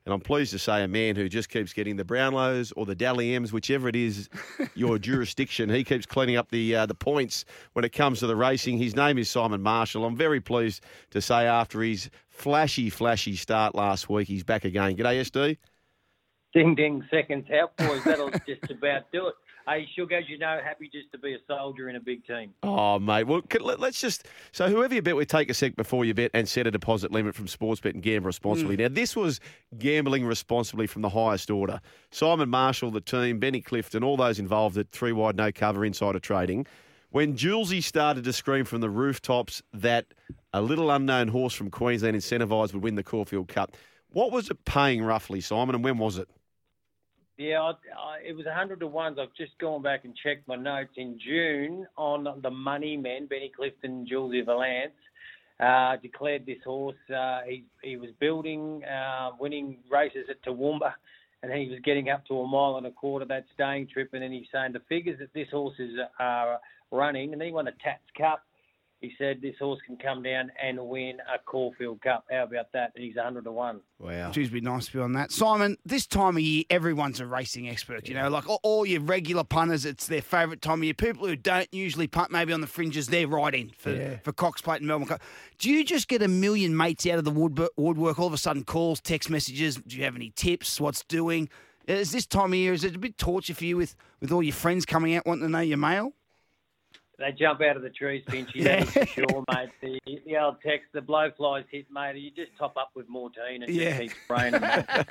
And I'm pleased to say a man who just keeps getting the Brownlows or the Dally M's, whichever it is, your jurisdiction. He keeps cleaning up the points when it comes to the racing. His name is Simon Marshall. I'm very pleased to say after his flashy start last week, he's back again. G'day, SD. Ding, ding, seconds out, boys. That'll just about do it. Hey, Shug, as you know, happy just to be a soldier in a big team. Oh, mate. Well, let's just... So whoever you bet with, take a sec before you bet and set a deposit limit from Sportsbet and gamble responsibly. Now, this was gambling responsibly from the highest order. Simon Marshall, the team, Benny Clifton, all those involved at 3 Wide No Cover Insider Trading. When Julesy started to scream from the rooftops that a little unknown horse from Queensland, Incentivised, would win the Caulfield Cup, what was it paying roughly, Simon, and when was it? Yeah, it was 100 to 1. I've just gone back and checked my notes. In June, on the money men, Benny Clifton and Julesy Valance, declared this horse. He was building, winning races at Toowoomba, and he was getting up to 1.25 miles that staying trip, and then he's saying the figures that this horse is running, and he won a Tats Cup. He said this horse can come down and win a Caulfield Cup. How about that? And he's 100 to 1. Wow. Geez, be nice to be on that. Simon, this time of year, everyone's a racing expert. You know, like all your regular punters, it's their favourite time of year. People who don't usually punt, maybe on the fringes, they're right in for Cox Plate and Melbourne Cup. Do you just get a million mates out of the woodwork, all of a sudden calls, text messages? Do you have any tips? What's doing? Is this time of year, is it a bit torture for you with all your friends coming out wanting to know your mail? They jump out of the trees, Pinchy, that is for sure, mate. The old text, the blowflies hit, mate. You just top up with Mortine and just keep spraying them.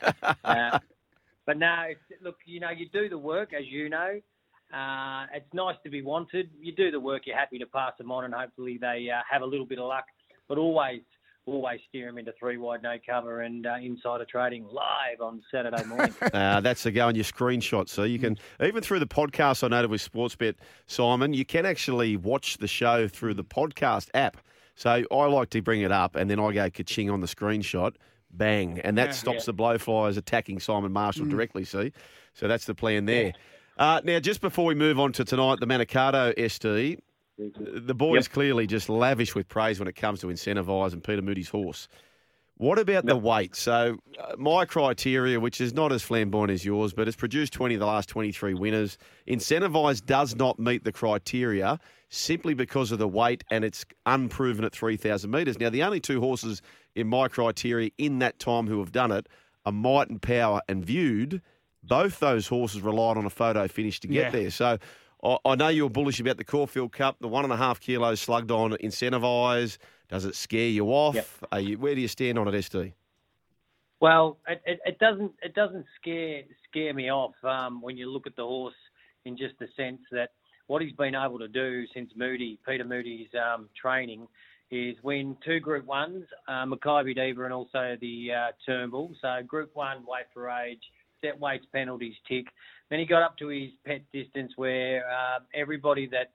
But no, look, you know, you do the work, as you know. It's nice to be wanted. You do the work, you're happy to pass them on, and hopefully they have a little bit of luck. But always steer them into 3 Wide No Cover and Insider Trading live on Saturday morning. That's the go on your screenshot. So you can, even through the podcast I noted with Sportsbet, Simon, you can actually watch the show through the podcast app. So I like to bring it up and then I go ka-ching on the screenshot, bang, and that stops the blowflies attacking Simon Marshall directly, see? So that's the plan there. Now, just before we move on to tonight, the Manikato ST, the boys clearly just lavish with praise when it comes to Incentivised and Peter Moody's horse. What about the weight? So my criteria, which is not as flamboyant as yours, but it's produced 20 of the last 23 winners. Incentivised does not meet the criteria simply because of the weight, and it's unproven at 3,000 metres. Now, the only two horses in my criteria in that time who have done it are Might and Power and Viewed. Both those horses relied on a photo finish to get there. So I know you're bullish about the Caulfield Cup, the 1.5 kilos slugged on Incentivised. Does it scare you off? Yep. Where do you stand on it, SD? Well, it doesn't scare me off when you look at the horse in just the sense that what he's been able to do since Peter Moody's training is win 2 Group 1s, Mackay Diva and also the Turnbull. So Group 1, weight for age, set weights, penalties, tick. Then he got up to his pet distance where everybody that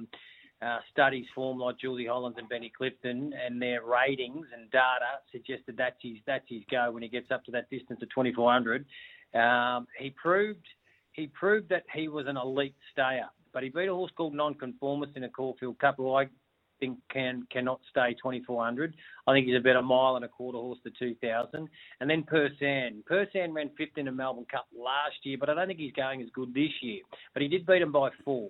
studies form like Julie Hollands and Benny Clifton and their ratings and data suggested that's his go when he gets up to that distance of 2,400. He proved that he was an elite stayer, but he beat a horse called Nonconformist in a Caulfield Cup who I think cannot stay 2,400. I think he's about 1.25 mile horse to 2,000. And then Persan. Persan ran 5th in the Melbourne Cup last year, but I don't think he's going as good this year. But he did beat him by 4.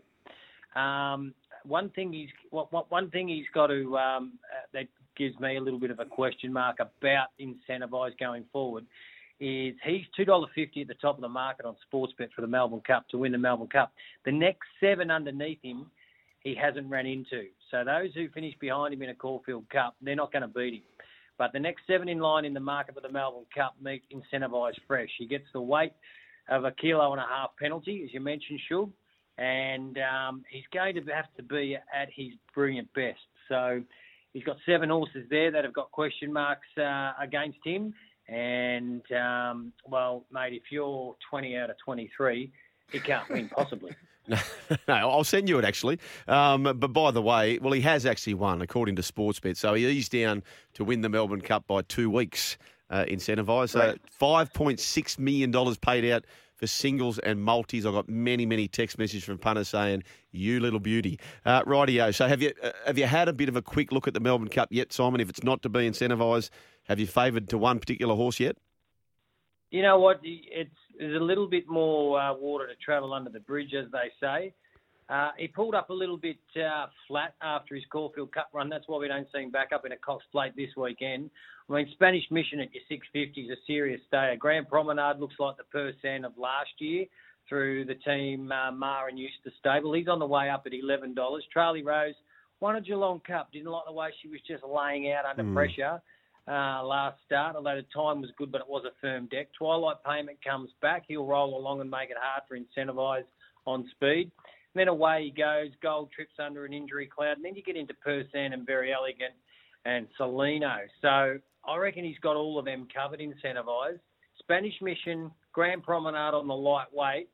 One thing he's got to that gives me a little bit of a question mark about Incentivised going forward is he's $2.50 at the top of the market on Sportsbet for the Melbourne Cup to win the Melbourne Cup. The next 7 underneath him he hasn't ran into. So those who finish behind him in a Caulfield Cup, they're not going to beat him. But the next 7 in line in the market for the Melbourne Cup meet Incentivised fresh. He gets the weight of 1.5 kilo penalty, as you mentioned, Shug, and he's going to have to be at his brilliant best. So he's got 7 horses there that have got question marks against him. And, well, mate, if you're 20 out of 23, he can't win, possibly. No, I'll send you it, actually. But by the way, well, he has actually won, according to Sportsbet. So he's down to win the Melbourne Cup by 2 weeks, Incentivised. So $5.6 million paid out for singles and multis. I got many text messages from punters saying, you little beauty. Rightio. So have you had a bit of a quick look at the Melbourne Cup yet, Simon? If it's not to be Incentivised, have you favoured to one particular horse yet? You know what? There's a little bit more water to travel under the bridge, as they say. He pulled up a little bit flat after his Caulfield Cup run. That's why we don't see him back up in a Cox Plate this weekend. I mean, Spanish Mission at your 650 is a serious stayer. Grand Promenade looks like the Persan of last year through the team Ma and Eustace stable. He's on the way up at $11. Charlie Rose won a Geelong Cup. Didn't like the way she was just laying out under pressure last start, although the time was good, but it was a firm deck. Twilight Payment comes back. He'll roll along and make it hard for Incentivise on speed. And then away he goes. Gold trips under an injury cloud. And then you get into Persan and Very Elegant and Salino. So I reckon he's got all of them covered, Incentivise. Spanish Mission, Grand Promenade on the lightweight,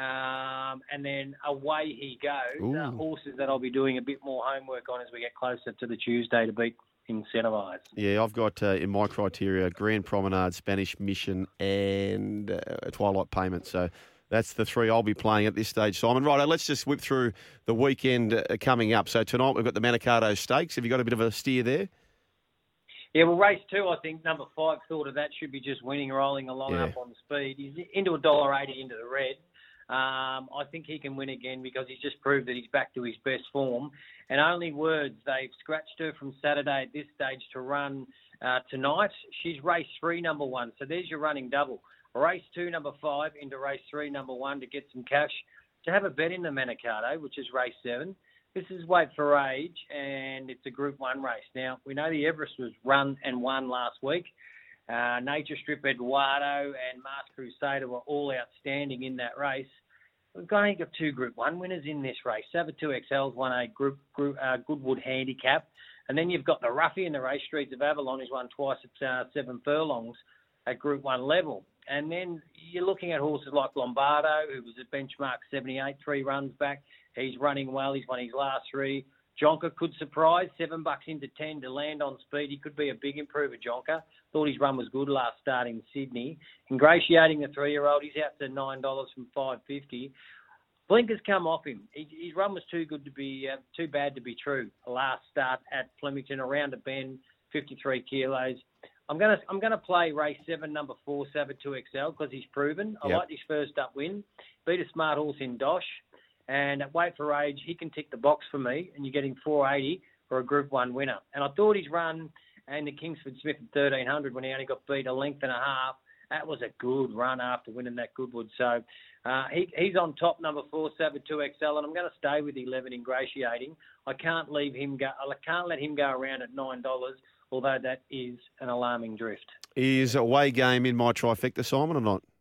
and then away he goes. Horses that I'll be doing a bit more homework on as we get closer to the Tuesday to beat Incentivise. Yeah, I've got in my criteria Grand Promenade, Spanish Mission, and Twilight Payment. So that's the three I'll be playing at this stage, Simon. Right, let's just whip through the weekend coming up. So tonight we've got the Manikato Stakes. Have you got a bit of a steer there? Yeah, well, race 2, I think, number 5, thought of that, should be just winning, rolling along up on speed. He's into $1.80 into the red. I think he can win again because he's just proved that he's back to his best form. And only words, they've scratched her from Saturday at this stage to run tonight. She's race 3, number 1. So there's your running double. Race 2, number 5, into race 3, number 1 to get some cash. To have a bet in the Manikato, which is race 7. This is Weight for Age, and it's a Group 1 race. Now, we know the Everest was run and won last week. Nature Strip, Eduardo, and Mars Crusader were all outstanding in that race. We've only got 2 Group 1 winners in this race. Savatoo XL's won a Goodwood handicap. And then you've got the Roughie in the Race Streets of Avalon, who's won twice at 7 furlongs at Group 1 level. And then you're looking at horses like Lombardo, who was at benchmark 78, 3 runs back. He's running well. He's won his last 3. Jonker could surprise, $7 into 10 to land on speed. He could be a big improver, Jonker. Thought his run was good last start in Sydney. Ingratiating the 3-year-old, he's out to $9 from $5.50. Blinkers come off him. His run was too bad to be true. Last start at Flemington, around a bend, 53 kilos. I'm gonna play race 7, number 4, Savatoo XL, because he's proven. I like his first up win. Beat a smart horse in Dosh. And at Weight for Age, he can tick the box for me, and you're getting $4.80 for a Group 1 winner. And I thought his run and the Kingsford Smith at 1,300 when he only got beat a length and a half, that was a good run after winning that Goodwood. So he's on top, number 4, Savatoo XL, and I'm going to stay with 11, Ingratiating. I can't let him go around at $9, although that is an alarming drift. Is away game in my trifecta, Simon, or not?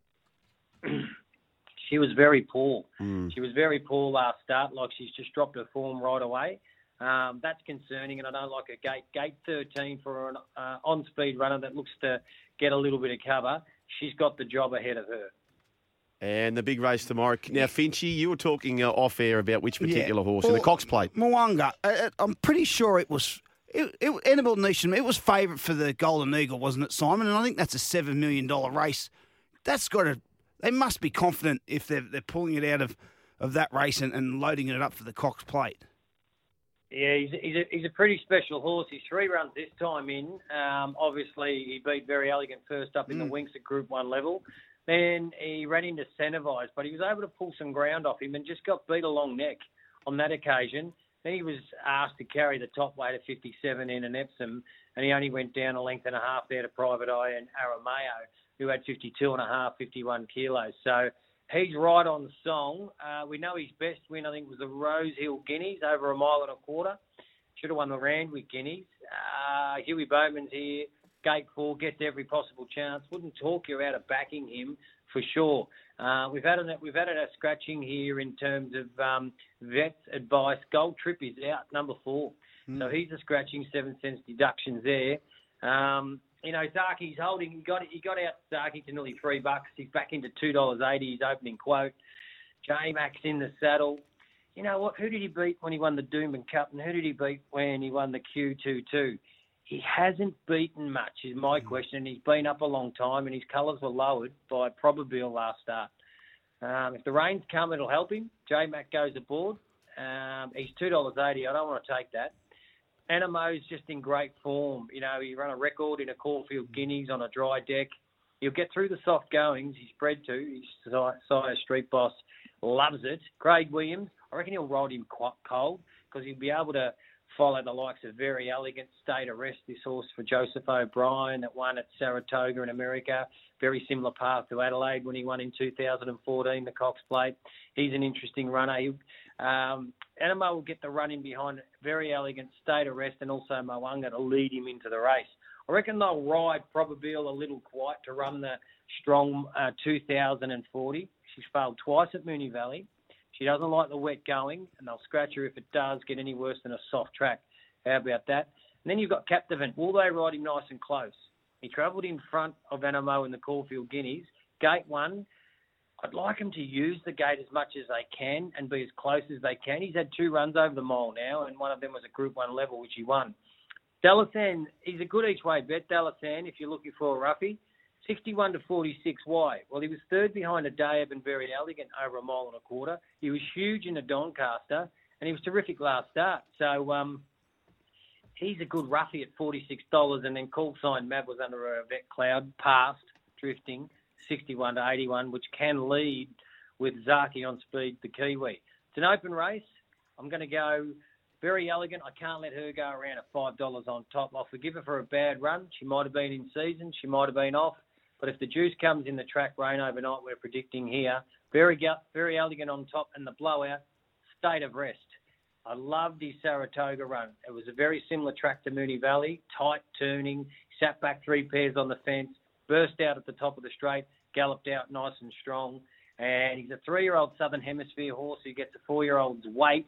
She was very poor. She was very poor last start, like she's just dropped her form right away. That's concerning, and I don't like her gate. Gate 13 for an on-speed runner that looks to get a little bit of cover. She's got the job ahead of her. And the big race tomorrow. Now, Finchy, you were talking off-air about which particular horse in the Cox Plate. Mo'unga. I'm pretty sure it was... Annabelle Neesham, it was favourite for the Golden Eagle, wasn't it, Simon? And I think that's a $7 million race. That's got to... They must be confident if they're pulling it out of that race and loading it up for the Cox Plate. Yeah, he's a pretty special horse. He's 3 runs this time in. Obviously, he beat Very Elegant first up in the Winks at Group 1 level. Then he ran into Incentivise, but he was able to pull some ground off him and just got beat a long neck on that occasion. Then he was asked to carry the top weight of 57 in an Epsom, and he only went down a length and a half there to Private Eye and Arameo, who had 52.5, 51 kilos. So he's right on the song. We know his best win, I think, was the Rose Hill Guineas, over 1.25 miles. Should have won the Randwick Guineas. Huey Bowman's here. Gate 4 gets every possible chance. Wouldn't talk you out of backing him for sure. We've had a scratching here in terms of vet's advice. Gold Trip is out, number 4. So he's a scratching, 7 cents deductions there. Zaki's holding. He got out Zaki to nearly $3. He's back into $2.80. His opening quote. J-Max in the saddle. You know what? Who did he beat when he won the Doomben Cup, and who did he beat when he won the Q22? He hasn't beaten much, is my question. He's been up a long time, and his colours were lowered by Probabeel last start. If the rains come, it'll help him. J-Mac goes aboard. He's $2.80. I don't want to take that. Anamo's just in great form. You know, he ran a record in a Caulfield Guineas on a dry deck. He'll get through the soft goings. He's bred to. He's Sire Street Boss loves it. Craig Williams, I reckon he'll ride him quite cold because he'll be able to follow the likes of Very Elegant, State of Rest, this horse for Joseph O'Brien that won at Saratoga in America. Very similar path to Adelaide when he won in 2014, the Cox Plate. He's an interesting runner. Animo will get the run in behind Very Elegant, State of Rest, and also Mo'unga to lead him into the race. I reckon they'll ride Probabile a little quiet to run the strong 2040. She's failed twice at Moonee Valley. She doesn't like the wet going, and they'll scratch her if it does get any worse than a soft track. How about that? And then you've got Captivant. Will they ride him nice and close? He travelled in front of Animo in the Caulfield Guineas. Gate 1, I'd like him to use the gate as much as they can and be as close as they can. He's had 2 runs over the mile now, and one of them was a Group 1 level, which he won. Dalasan, he's a good each-way bet, Dalasan, if you're looking for a roughie. 61 to 46. Why? Well, he was third behind a Dayab and Very Elegant over a mile and a quarter. He was huge in the Doncaster, and he was terrific last start. So he's a good roughie at $46, and then Call Sign Mab was under a vet cloud, past, drifting, 61 to 81, which can lead with Zaki on speed, the Kiwi. It's an open race. I'm going to go Very Elegant. I can't let her go around at $5 on top. I'll forgive her for a bad run. She might have been in season. She might have been off. But if the juice comes in the track rain overnight, we're predicting here, Very Elegant on top and the blowout, State of Rest. I loved his Saratoga run. It was a very similar track to Moonee Valley, tight turning, sat back 3 pairs on the fence, burst out at the top of the straight, galloped out nice and strong. And he's a 3-year-old Southern Hemisphere horse who gets a 4-year-old's weight,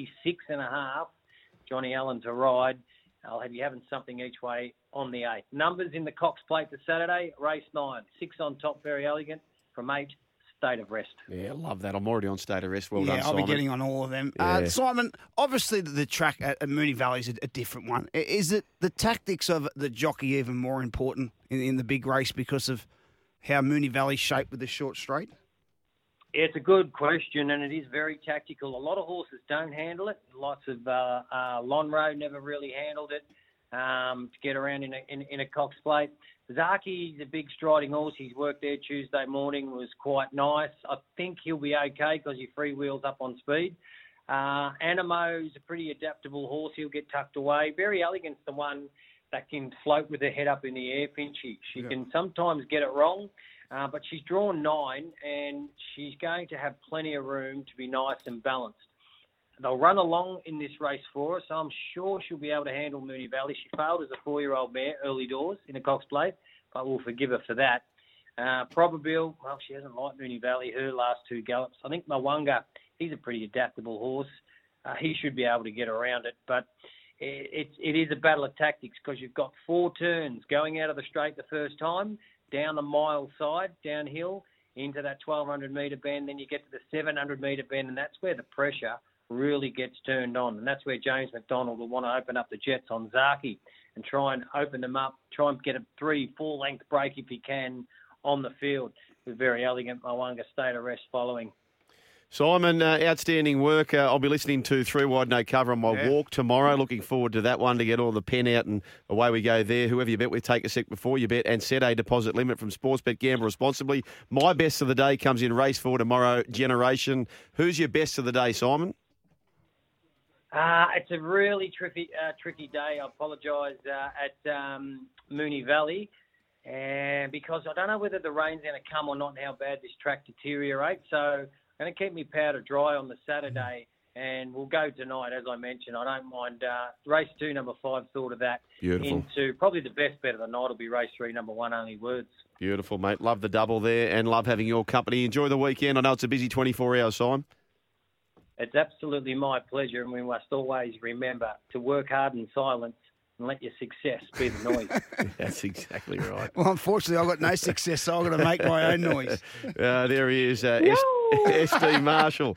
56.5. Johnny Allen to ride. I'll have you having something each way on the 8. Numbers in the Cox Plate for Saturday, race 9. 6 on top, Very Elegant. From 8, State of Rest. Yeah, I love that. I'm already on State of Rest. Well done, I'll Simon. be getting on all of them. Yeah. Simon, obviously the track at Moonee Valley is a different one. Is it the tactics of the jockey even more important in the big race because of how Moonee Valley's shaped with the short straight? It's a good question, and it is very tactical. A lot of horses don't handle it. Lots of Lonhro never really handled it to get around in a Cox Plate. Zaki's a big striding horse. He's worked there Tuesday morning, was quite nice. I think he'll be okay because he freewheels up on speed. Animo's a pretty adaptable horse. He'll get tucked away. Very Elegant's the one that can float with her head up in the air, Pinchy. She can sometimes get it wrong. But she's drawn 9, and she's going to have plenty of room to be nice and balanced. They'll run along in this race for her, so I'm sure she'll be able to handle Moonee Valley. She failed as a 4-year-old mare early doors in a Cox Plate, but we'll forgive her for that. Probabile, well, she hasn't liked Moonee Valley, her last 2 gallops. I think Mo'unga, he's a pretty adaptable horse. He should be able to get around it, but it is a battle of tactics because you've got 4 turns going out of the straight the first time, down the mile side, downhill, into that 1,200-metre bend. Then you get to the 700-metre bend, and that's where the pressure really gets turned on. And that's where James McDonald will want to open up the jets on Zaki and try and open them up, try and get a 3-4 length break if he can on the field with Very Elegant, Mo'unga, State of Rest following. Simon, outstanding work. I'll be listening to 3 Wide No Cover on my walk tomorrow. Looking forward to that one to get all the pen out and away we go there. Whoever you bet with, take a sec before you bet and set a deposit limit from Sportsbet. Gamble responsibly. My best of the day comes in race 4 tomorrow, Generation. Who's your best of the day, Simon? It's a really tricky day. I apologise at Moonee Valley. And because I don't know whether the rain's going to come or not and how bad this track deteriorates. So I'm going to keep me powder dry on the Saturday, and we'll go tonight, as I mentioned. I don't mind. Race 2, number 5, thought of that. Beautiful. Into probably the best bet of the night will be race 3, number 1, Only Words. Beautiful, mate. Love the double there and love having your company. Enjoy the weekend. I know it's a busy 24 hours, Simon. It's absolutely my pleasure, and we must always remember to work hard in silence and let your success be the noise. That's exactly right. Well, unfortunately, I've got no success, so I've got to make my own noise. There he is, SD Marshall.